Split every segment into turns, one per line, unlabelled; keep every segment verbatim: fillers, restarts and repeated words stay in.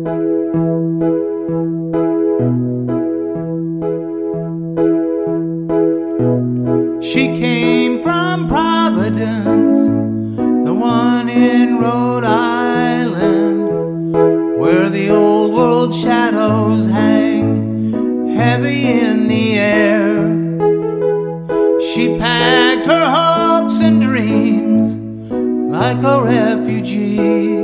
She came from Providence, the one in Rhode Island, where the old world shadows hang heavy in the air. She packed her hopes and dreams like a refugee,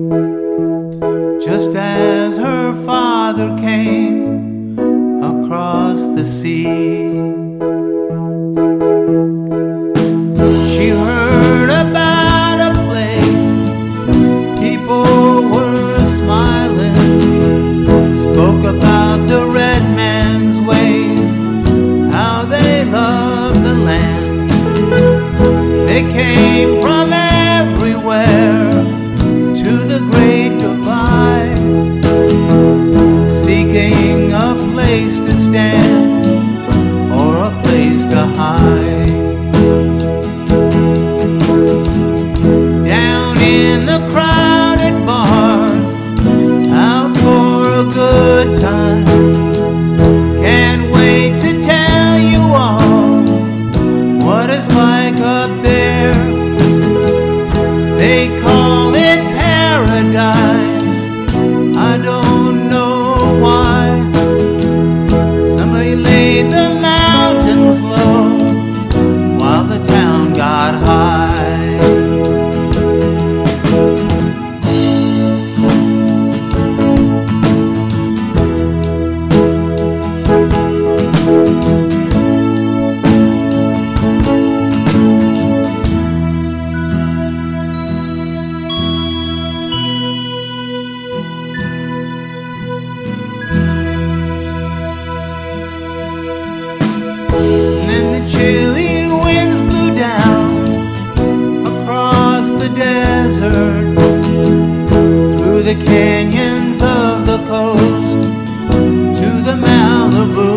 just as her father came across the sea. She heard about a place people were smiling, spoke about the red man's ways, how they loved the land. They came from everywhere to the Great Divide, seeking a place to stand or a place to hide. Down in the crowded bars, out for a good time. Can't wait to tell you all what it's like up there. They call it paradise, I don't know why. Somebody laid the mountains low while the town got high. Chilly winds blew down across the desert, through the canyons of the coast to the Malibu,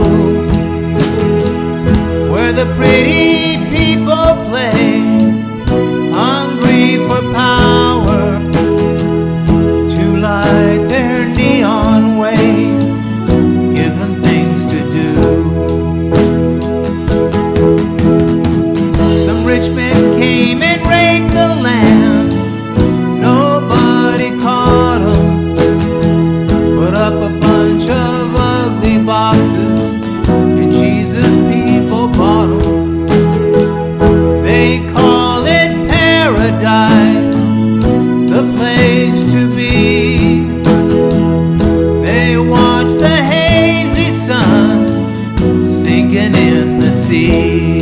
where the pretty people play, hungry for power, to light their neon ways, give them things to do. Rich men came and raped the land, nobody caught them, put up a bunch of ugly boxes, and Jesus' people bought them. They call it paradise, the place to be. They watch the hazy sun sinking in the sea.